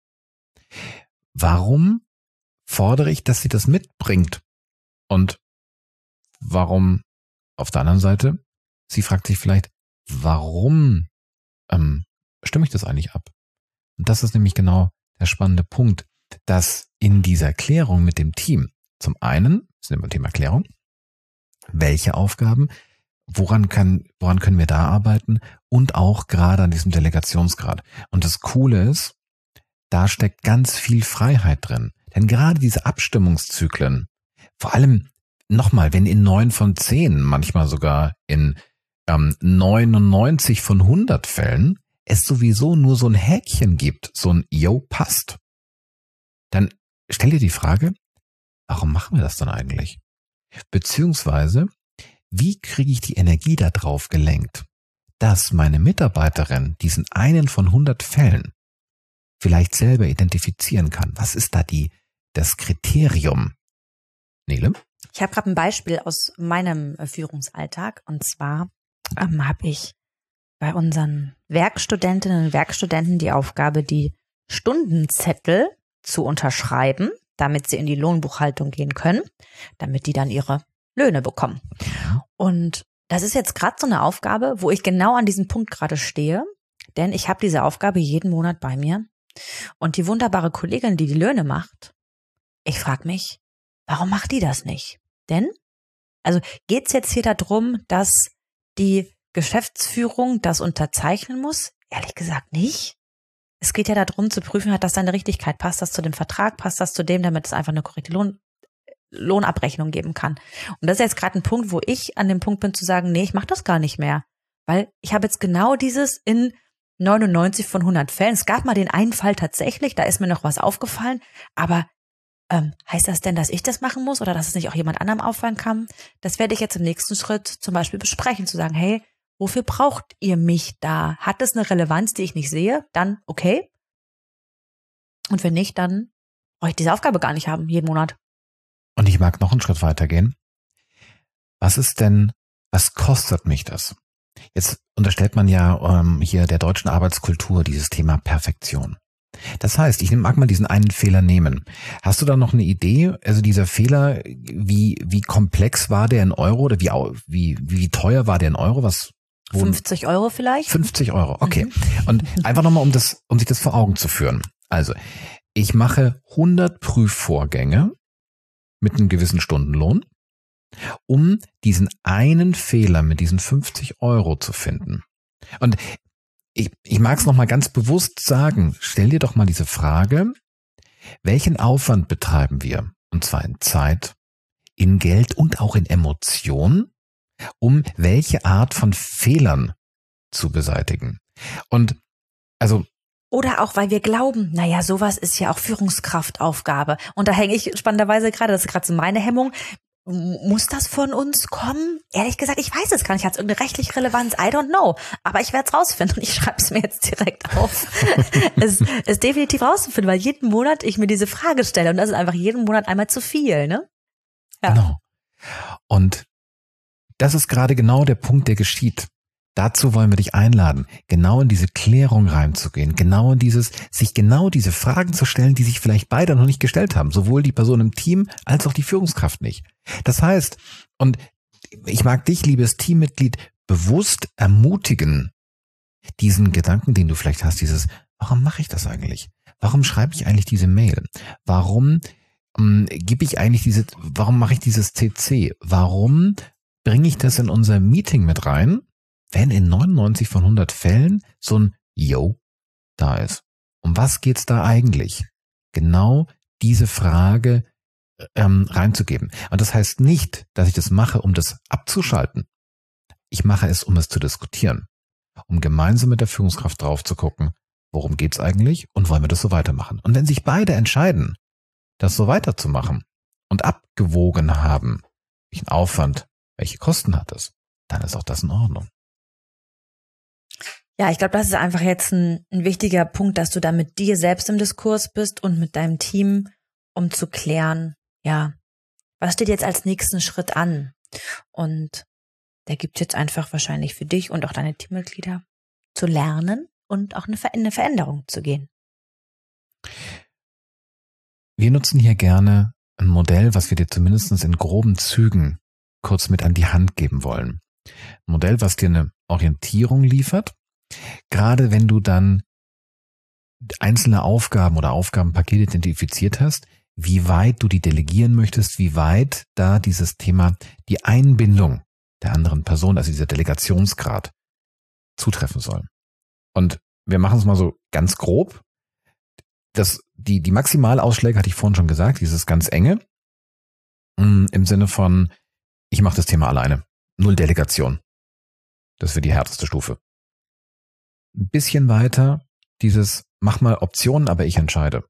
Warum fordere ich, dass sie das mitbringt? Und warum, auf der anderen Seite, sie fragt sich vielleicht, warum stimme ich das eigentlich ab? Und das ist nämlich genau der spannende Punkt, dass in dieser Klärung mit dem Team zum einen, das ist immer Thema Klärung, welche Aufgaben, woran können wir da arbeiten und auch gerade an diesem Delegationsgrad. Und das Coole ist, da steckt ganz viel Freiheit drin. Denn gerade diese Abstimmungszyklen, vor allem nochmal, wenn in 9 von 10, manchmal sogar in 99 von 100 Fällen, es sowieso nur so ein Häkchen gibt, so ein Yo, passt, dann stell dir die Frage, warum machen wir das dann eigentlich? Beziehungsweise, wie kriege ich die Energie da drauf gelenkt, dass meine Mitarbeiterin diesen einen von 100 Fällen vielleicht selber identifizieren kann? Was ist da das Kriterium? Nele? Ich habe gerade ein Beispiel aus meinem Führungsalltag. Und zwar habe ich bei unseren Werkstudentinnen und Werkstudenten die Aufgabe, die Stundenzettel zu unterschreiben, damit sie in die Lohnbuchhaltung gehen können, damit die dann ihre Löhne bekommen. Und das ist jetzt gerade so eine Aufgabe, wo ich genau an diesem Punkt gerade stehe, denn ich habe diese Aufgabe jeden Monat bei mir. Und die wunderbare Kollegin, die Löhne macht, ich frage mich, warum macht die das nicht? Denn, also geht's jetzt hier darum, dass die Geschäftsführung das unterzeichnen muss? Ehrlich gesagt nicht. Es geht ja darum zu prüfen, hat das seine Richtigkeit, passt das zu dem Vertrag, passt das zu dem, damit es einfach eine korrekte Lohnabrechnung geben kann. Und das ist jetzt gerade ein Punkt, wo ich an dem Punkt bin zu sagen, nee, ich mache das gar nicht mehr. Weil ich habe jetzt genau dieses in 99 von 100 Fällen. Es gab mal den einen Fall tatsächlich, da ist mir noch was aufgefallen, aber heißt das denn, dass ich das machen muss oder dass es nicht auch jemand anderem auffallen kann? Das werde ich jetzt im nächsten Schritt zum Beispiel besprechen, zu sagen, hey, wofür braucht ihr mich da? Hat das eine Relevanz, die ich nicht sehe? Dann okay. Und wenn nicht, dann brauche ich diese Aufgabe gar nicht haben, jeden Monat. Und ich mag noch einen Schritt weitergehen. Was kostet mich das? Jetzt unterstellt man ja hier der deutschen Arbeitskultur dieses Thema Perfektion. Das heißt, ich mag mal diesen einen Fehler nehmen. Hast du da noch eine Idee? Also dieser Fehler, wie komplex war der in Euro oder wie teuer war der in Euro? 50 Euro vielleicht? 50 Euro, okay. Und einfach nochmal, um sich das vor Augen zu führen. Also, ich mache 100 Prüfvorgänge mit einem gewissen Stundenlohn, um diesen einen Fehler mit diesen 50 Euro zu finden. Und ich mag es nochmal ganz bewusst sagen, stell dir doch mal diese Frage, welchen Aufwand betreiben wir? Und zwar in Zeit, in Geld und auch in Emotionen, um welche Art von Fehlern zu beseitigen. Und also oder auch, weil wir glauben, naja, sowas ist ja auch Führungskraftaufgabe. Und da hänge ich spannenderweise gerade, das ist gerade so meine Hemmung. Muss das von uns kommen? Ehrlich gesagt, ich weiß es gar nicht. Hat es irgendeine rechtliche Relevanz? I don't know. Aber ich werde es rausfinden und ich schreibe es mir jetzt direkt auf. es ist definitiv rauszufinden, weil jeden Monat ich mir diese Frage stelle und das ist einfach jeden Monat einmal zu viel, ne? Ja. Genau. Und das ist gerade genau der Punkt, der geschieht. Dazu wollen wir dich einladen, genau in diese Klärung reinzugehen, genau in sich genau diese Fragen zu stellen, die sich vielleicht beide noch nicht gestellt haben, sowohl die Person im Team als auch die Führungskraft nicht. Das heißt, und ich mag dich, liebes Teammitglied, bewusst ermutigen, diesen Gedanken, den du vielleicht hast, warum mache ich das eigentlich? Warum schreibe ich eigentlich diese Mail? Warum warum mache ich dieses CC? Warum bringe ich das in unser Meeting mit rein? Wenn in 99 von 100 Fällen so ein Yo da ist. Um was geht's da eigentlich? Genau diese Frage reinzugeben. Und das heißt nicht, dass ich das mache, um das abzuschalten. Ich mache es, um es zu diskutieren. Um gemeinsam mit der Führungskraft drauf zu gucken, worum geht's eigentlich und wollen wir das so weitermachen. Und wenn sich beide entscheiden, das so weiterzumachen und abgewogen haben, welchen Aufwand, welche Kosten hat es, dann ist auch das in Ordnung. Ja, ich glaube, das ist einfach jetzt ein wichtiger Punkt, dass du da mit dir selbst im Diskurs bist und mit deinem Team, um zu klären, ja, was steht jetzt als nächsten Schritt an? Und der gibt jetzt einfach wahrscheinlich für dich und auch deine Teammitglieder zu lernen und auch eine Veränderung zu gehen. Wir nutzen hier gerne ein Modell, was wir dir zumindest in groben Zügen kurz mit an die Hand geben wollen. Ein Modell, was dir eine Orientierung liefert, gerade wenn du dann einzelne Aufgaben oder Aufgabenpakete identifiziert hast, wie weit du die delegieren möchtest, wie weit da dieses Thema, die Einbindung der anderen Person, also dieser Delegationsgrad, zutreffen soll. Und wir machen es mal so ganz grob. Die Maximalausschläge hatte ich vorhin schon gesagt, dieses ganz enge, im Sinne von, ich mache das Thema alleine. 0 Delegation. Das wäre die härteste Stufe. Ein bisschen weiter, mach mal Optionen, aber ich entscheide.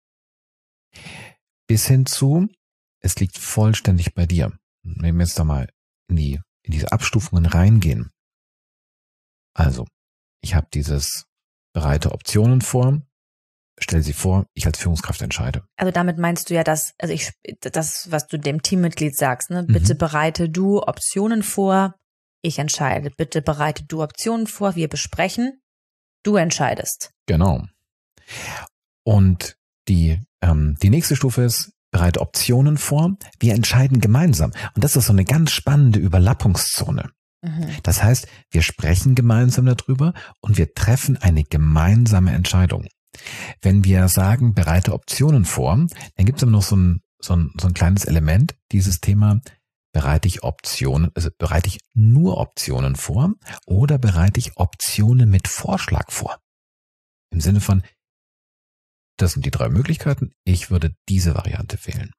Bis hin zu, es liegt vollständig bei dir. Wenn wir jetzt da mal in diese Abstufungen reingehen. Also, ich habe bereite Optionen vor, stell sie vor, ich als Führungskraft entscheide. Also damit meinst du ja, das, was du dem Teammitglied sagst, ne? Bitte bereite du Optionen vor, ich entscheide. Bitte bereite du Optionen vor, wir besprechen, du entscheidest. Genau. Und die nächste Stufe ist, bereite Optionen vor, wir entscheiden gemeinsam. Und das ist so eine ganz spannende Überlappungszone. Das heißt, wir sprechen gemeinsam darüber und wir treffen eine gemeinsame Entscheidung. Wenn wir sagen, bereite Optionen vor, dann gibt es immer noch so ein kleines Element, dieses Thema, bereite ich nur Optionen vor oder bereite ich Optionen mit Vorschlag vor? Im Sinne von, das sind die 3 Möglichkeiten, ich würde diese Variante wählen.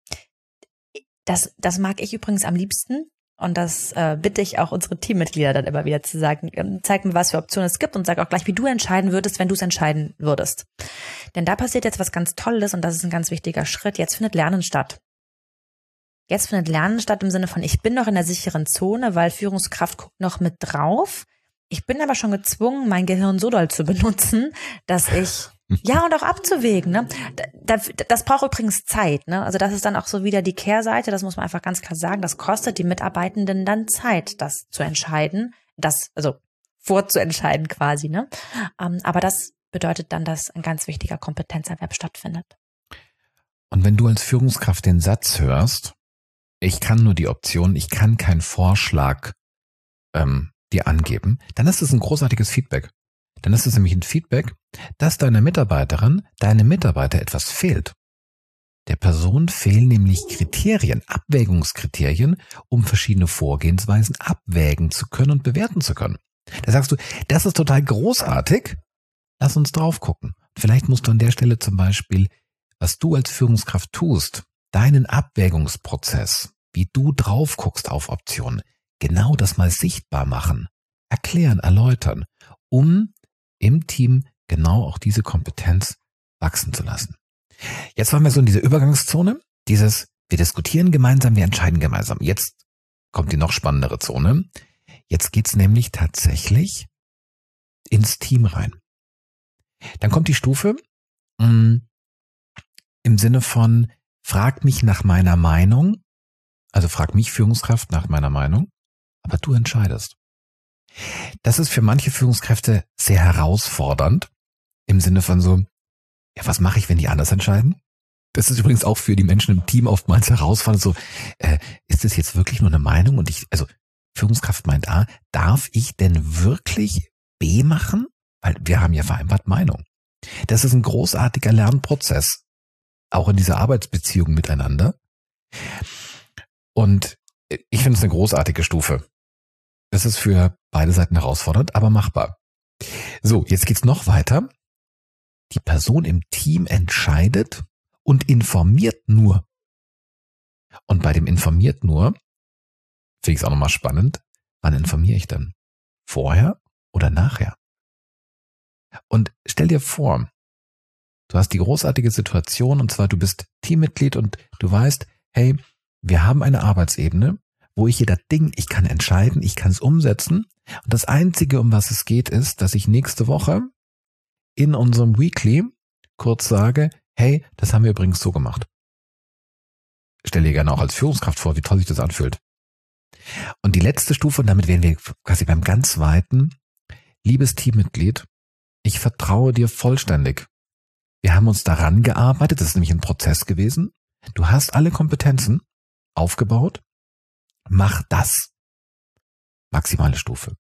Das mag ich übrigens am liebsten. Und das bitte ich auch unsere Teammitglieder dann immer wieder zu sagen, zeig mir, was für Optionen es gibt und sag auch gleich, wie du entscheiden würdest, wenn du es entscheiden würdest. Denn da passiert jetzt was ganz Tolles und das ist ein ganz wichtiger Schritt. Jetzt findet Lernen statt. Jetzt findet Lernen statt im Sinne von, ich bin noch in der sicheren Zone, weil Führungskraft guckt noch mit drauf. Ich bin aber schon gezwungen, mein Gehirn so doll zu benutzen, dass ich ja, und auch abzuwägen, ne? Das braucht übrigens Zeit, ne? Also das ist dann auch so wieder die Kehrseite, das muss man einfach ganz klar sagen, das kostet die Mitarbeitenden dann Zeit, das zu entscheiden, also vorzuentscheiden quasi, ne? Aber das bedeutet dann, dass ein ganz wichtiger Kompetenzerwerb stattfindet. Und wenn du als Führungskraft den Satz hörst, ich kann nur die Option, ich kann keinen Vorschlag dir angeben, dann ist es ein großartiges Feedback. Dann ist es nämlich ein Feedback, dass deiner Mitarbeiterin, deinem Mitarbeiter etwas fehlt. Der Person fehlen nämlich Kriterien, Abwägungskriterien, um verschiedene Vorgehensweisen abwägen zu können und bewerten zu können. Da sagst du, das ist total großartig, lass uns drauf gucken. Vielleicht musst du an der Stelle zum Beispiel, was du als Führungskraft tust, deinen Abwägungsprozess wie du drauf guckst auf Optionen, genau das mal sichtbar machen, erklären, erläutern, um im Team genau auch diese Kompetenz wachsen zu lassen. Jetzt waren wir so in dieser Übergangszone, wir diskutieren gemeinsam, wir entscheiden gemeinsam. Jetzt kommt die noch spannendere Zone. Jetzt geht's nämlich tatsächlich ins Team rein. Dann kommt die Stufe im Sinne von, frag mich nach meiner Meinung, also frag mich Führungskraft nach meiner Meinung, aber du entscheidest. Das ist für manche Führungskräfte sehr herausfordernd, im Sinne von so, ja, was mache ich, wenn die anders entscheiden? Das ist übrigens auch für die Menschen im Team oftmals herausfordernd, so, ist das jetzt wirklich nur eine Meinung? Und Führungskraft meint A, darf ich denn wirklich B machen? Weil wir haben ja vereinbart Meinung. Das ist ein großartiger Lernprozess, auch in dieser Arbeitsbeziehung miteinander. Und ich finde es eine großartige Stufe. Das ist für beide Seiten herausfordernd, aber machbar. So, jetzt geht's noch weiter. Die Person im Team entscheidet und informiert nur. Und bei dem informiert nur, finde ich es auch nochmal spannend, wann informiere ich denn? Vorher oder nachher? Und stell dir vor, du hast die großartige Situation, und zwar du bist Teammitglied und du weißt, hey, wir haben eine Arbeitsebene, wo ich ich kann entscheiden, ich kann es umsetzen. Und das Einzige, um was es geht, ist, dass ich nächste Woche in unserem Weekly kurz sage, hey, das haben wir übrigens so gemacht. Stell dir gerne auch als Führungskraft vor, wie toll sich das anfühlt. Und die letzte Stufe, und damit wären wir quasi beim ganz Weiten, liebes Teammitglied, ich vertraue dir vollständig. Wir haben uns daran gearbeitet, das ist nämlich ein Prozess gewesen. Du hast alle Kompetenzen aufgebaut. Mach das. Maximale Stufe.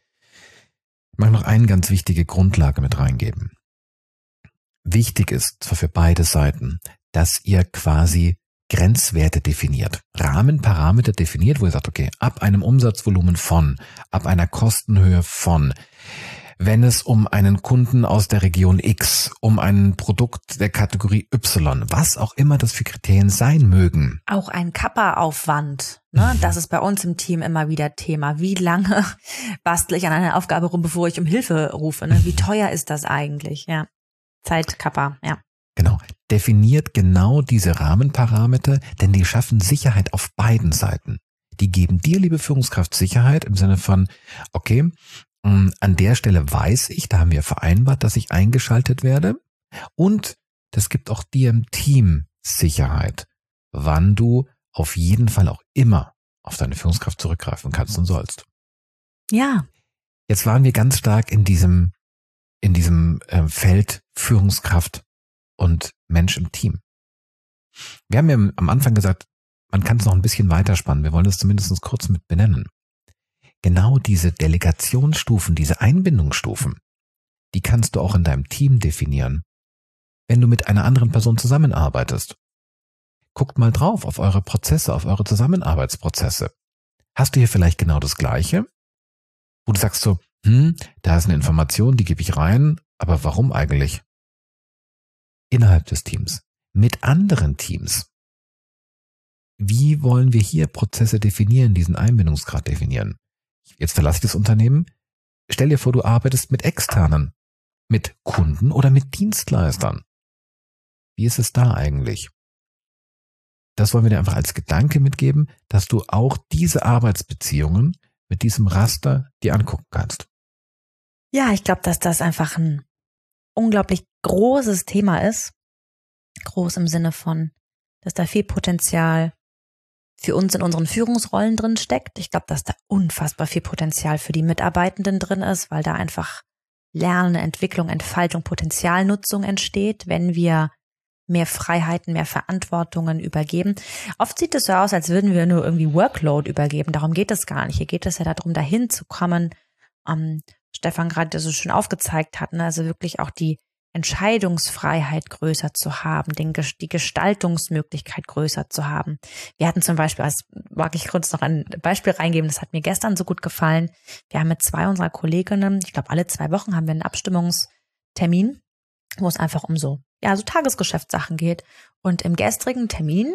Ich möchte noch eine ganz wichtige Grundlage mit reingeben. Wichtig ist, zwar für beide Seiten, dass ihr quasi Grenzwerte definiert, Rahmenparameter definiert, wo ihr sagt, okay, ab einem Umsatzvolumen von, ab einer Kostenhöhe von, wenn es um einen Kunden aus der Region X, um ein Produkt der Kategorie Y, was auch immer das für Kriterien sein mögen. Auch ein Kappa-Aufwand, ne? Das ist bei uns im Team immer wieder Thema. Wie lange bastle ich an einer Aufgabe rum, bevor ich um Hilfe rufe? Ne? Wie teuer ist das eigentlich? Ja, Zeitkappa, ja. Genau. Definiert genau diese Rahmenparameter, denn die schaffen Sicherheit auf beiden Seiten. Die geben dir, liebe Führungskraft, Sicherheit im Sinne von, okay, an der Stelle weiß ich, da haben wir vereinbart, dass ich eingeschaltet werde. Und das gibt auch dir im Team Sicherheit, wann du auf jeden Fall auch immer auf deine Führungskraft zurückgreifen kannst und sollst. Ja. Jetzt waren wir ganz stark in diesem Feld Führungskraft und Mensch im Team. Wir haben ja am Anfang gesagt, man kann es noch ein bisschen weiterspannen. Wir wollen das zumindest kurz mit benennen. Genau diese Delegationsstufen, diese Einbindungsstufen, die kannst du auch in deinem Team definieren, wenn du mit einer anderen Person zusammenarbeitest. Guckt mal drauf auf eure Prozesse, auf eure Zusammenarbeitsprozesse. Hast du hier vielleicht genau das Gleiche? Wo du sagst so, da ist eine Information, die gebe ich rein, aber warum eigentlich? Innerhalb des Teams, mit anderen Teams. Wie wollen wir hier Prozesse definieren, diesen Einbindungsgrad definieren? Jetzt verlasse ich das Unternehmen. Stell dir vor, du arbeitest mit Externen, mit Kunden oder mit Dienstleistern. Wie ist es da eigentlich? Das wollen wir dir einfach als Gedanke mitgeben, dass du auch diese Arbeitsbeziehungen mit diesem Raster dir angucken kannst. Ja, ich glaube, dass das einfach ein unglaublich großes Thema ist. Groß im Sinne von, dass da viel Potenzial für uns in unseren Führungsrollen drin steckt. Ich glaube, dass da unfassbar viel Potenzial für die Mitarbeitenden drin ist, weil da einfach Lernen, Entwicklung, Entfaltung, Potenzialnutzung entsteht, wenn wir mehr Freiheiten, mehr Verantwortungen übergeben. Oft sieht es so aus, als würden wir nur irgendwie Workload übergeben. Darum geht es gar nicht. Hier geht es ja darum, dahin zu kommen. Stefan gerade so schön aufgezeigt hat, ne? Also wirklich auch die Entscheidungsfreiheit größer zu haben, die Gestaltungsmöglichkeit größer zu haben. Wir hatten zum Beispiel, als mag ich kurz noch ein Beispiel reingeben, das hat mir gestern so gut gefallen. Wir haben mit 2 unserer Kolleginnen, ich glaube alle 2 Wochen haben wir einen Abstimmungstermin, wo es einfach um so Tagesgeschäftssachen geht. Und im gestrigen Termin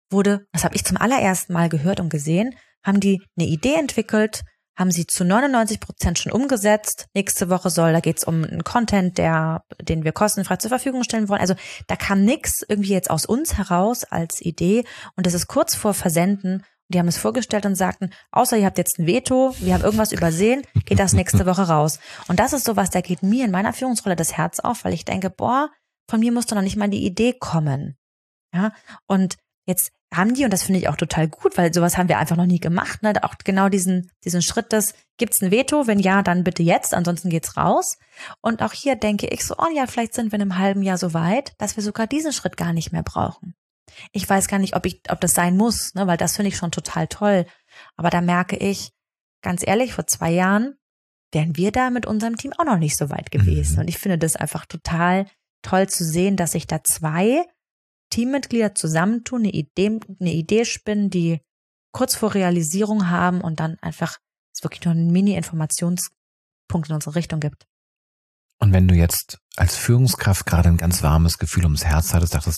das habe ich zum allerersten Mal gehört und gesehen, haben die eine Idee entwickelt, haben sie zu 99% schon umgesetzt. Nächste Woche da geht's um einen Content, den wir kostenfrei zur Verfügung stellen wollen. Also da kam nichts irgendwie jetzt aus uns heraus als Idee und das ist kurz vor Versenden. Die haben es vorgestellt und sagten, außer ihr habt jetzt ein Veto, wir haben irgendwas übersehen, geht das nächste Woche raus. Und das ist sowas, da geht mir in meiner Führungsrolle das Herz auf, weil ich denke, von mir muss doch noch nicht mal die Idee kommen. Ja, und jetzt haben die, und das finde ich auch total gut, weil sowas haben wir einfach noch nie gemacht, ne? Auch genau diesen Schritt gibt's ein Veto? Wenn ja, dann bitte jetzt, ansonsten geht's raus. Und auch hier denke ich so, vielleicht sind wir in einem halben Jahr so weit, dass wir sogar diesen Schritt gar nicht mehr brauchen. Ich weiß gar nicht, ob das sein muss, ne? Weil das finde ich schon total toll. Aber da merke ich, ganz ehrlich, vor 2 Jahren wären wir da mit unserem Team auch noch nicht so weit gewesen. Und ich finde das einfach total toll zu sehen, dass sich da 2 Teammitglieder zusammentun, eine Idee spinnen, die kurz vor Realisierung haben und dann einfach es wirklich nur einen Mini-Informationspunkt in unsere Richtung gibt. Und wenn du jetzt als Führungskraft gerade ein ganz warmes Gefühl ums Herz hattest, dachtest,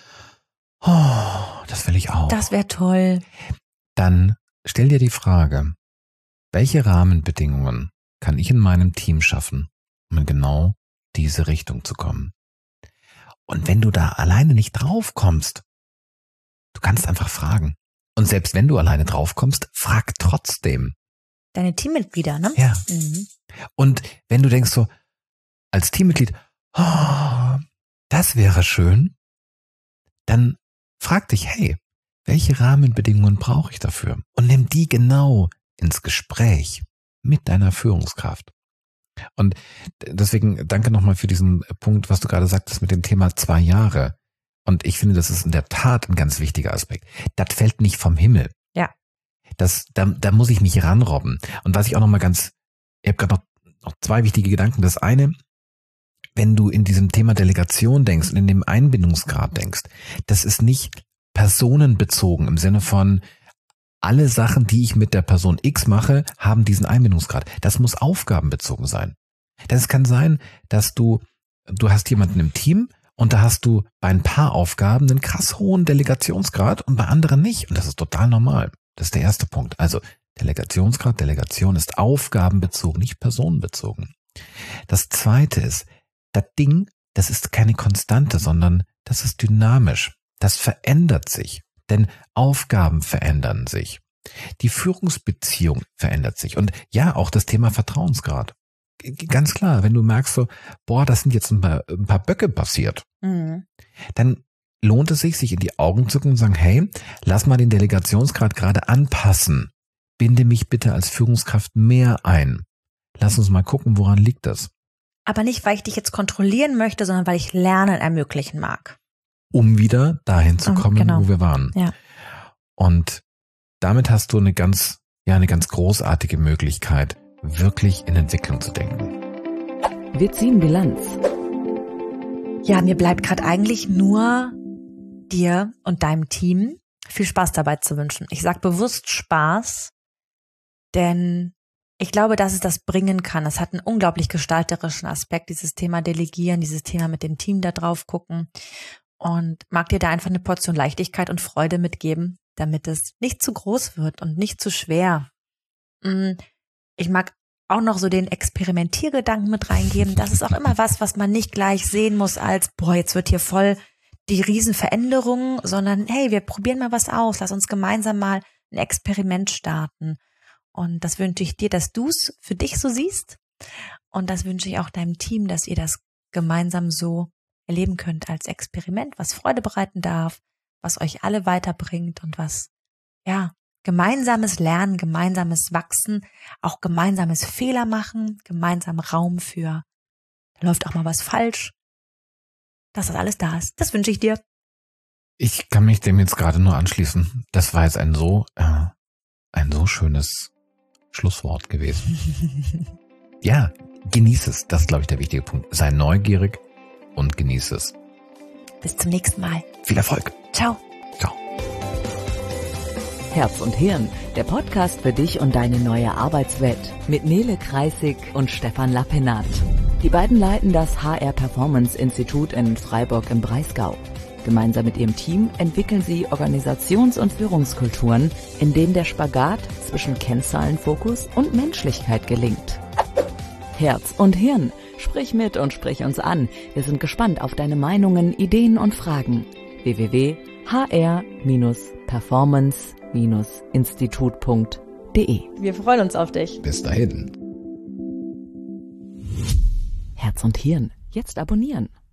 das will ich auch. Das wäre toll. Dann stell dir die Frage, welche Rahmenbedingungen kann ich in meinem Team schaffen, um in genau diese Richtung zu kommen? Und wenn du da alleine nicht drauf kommst, du kannst einfach fragen. Und selbst wenn du alleine drauf kommst, frag trotzdem. Deine Teammitglieder, ne? Ja. Und wenn du denkst so, als Teammitglied, das wäre schön, dann frag dich, hey, welche Rahmenbedingungen brauche ich dafür? Und nimm die genau ins Gespräch mit deiner Führungskraft. Und deswegen danke nochmal für diesen Punkt, was du gerade sagtest mit dem Thema 2 Jahre. Und ich finde, das ist in der Tat ein ganz wichtiger Aspekt. Das fällt nicht vom Himmel. Ja. Da muss ich mich ranrobben. Und was ich auch nochmal ich habe gerade noch 2 wichtige Gedanken. Das eine, wenn du in diesem Thema Delegation denkst und in dem Einbindungsgrad denkst, das ist nicht personenbezogen im Sinne von, alle Sachen, die ich mit der Person X mache, haben diesen Einbindungsgrad. Das muss aufgabenbezogen sein. Das kann sein, dass du hast jemanden im Team und da hast du bei ein paar Aufgaben einen krass hohen Delegationsgrad und bei anderen nicht. Und das ist total normal. Das ist der erste Punkt. Also Delegation ist aufgabenbezogen, nicht personenbezogen. Das zweite ist, das ist keine Konstante, sondern das ist dynamisch. Das verändert sich. Denn Aufgaben verändern sich. Die Führungsbeziehung verändert sich. Und ja, auch das Thema Vertrauensgrad. Ganz klar, wenn du merkst so, das sind jetzt ein paar Böcke passiert, dann lohnt es sich in die Augen zu gucken und sagen, hey, lass mal den Delegationsgrad gerade anpassen. Binde mich bitte als Führungskraft mehr ein. Lass uns mal gucken, woran liegt das. Aber nicht, weil ich dich jetzt kontrollieren möchte, sondern weil ich Lernen ermöglichen mag. Um wieder dahin zu kommen, wo wir waren. Ja. Und damit hast du eine ganz großartige Möglichkeit, wirklich in Entwicklung zu denken. Wir ziehen Bilanz. Ja, mir bleibt gerade eigentlich nur dir und deinem Team viel Spaß dabei zu wünschen. Ich sage bewusst Spaß, denn ich glaube, dass es das bringen kann. Es hat einen unglaublich gestalterischen Aspekt, dieses Thema Delegieren, dieses Thema mit dem Team da drauf gucken. Und mag dir da einfach eine Portion Leichtigkeit und Freude mitgeben, damit es nicht zu groß wird und nicht zu schwer. Ich mag auch noch so den Experimentiergedanken mit reingeben. Das ist auch immer was man nicht gleich sehen muss als, jetzt wird hier voll die Riesenveränderung, sondern hey, wir probieren mal was aus. Lass uns gemeinsam mal ein Experiment starten. Und das wünsche ich dir, dass du es für dich so siehst. Und das wünsche ich auch deinem Team, dass ihr das gemeinsam so erleben könnt als Experiment, was Freude bereiten darf, was euch alle weiterbringt und was, gemeinsames Lernen, gemeinsames Wachsen, auch gemeinsames Fehler machen, gemeinsam Raum für, da läuft auch mal was falsch, dass das alles da ist. Das wünsche ich dir. Ich kann mich dem jetzt gerade nur anschließen. Das war jetzt ein so schönes Schlusswort gewesen. Ja, genieß es. Das ist, glaube ich, der wichtige Punkt. Sei neugierig und genieße es. Bis zum nächsten Mal. Viel Erfolg. Ciao. Ciao. Herz und Hirn, der Podcast für dich und deine neue Arbeitswelt mit Nele Kreissig und Stefan Lappenat. Die beiden leiten das HR Performance Institut in Freiburg im Breisgau. Gemeinsam mit ihrem Team entwickeln sie Organisations- und Führungskulturen, in denen der Spagat zwischen Kennzahlenfokus und Menschlichkeit gelingt. Herz und Hirn. Sprich mit und sprich uns an. Wir sind gespannt auf deine Meinungen, Ideen und Fragen. www.hr-performance-institut.de. Wir freuen uns auf dich. Bis dahin. Herz und Hirn. Jetzt abonnieren.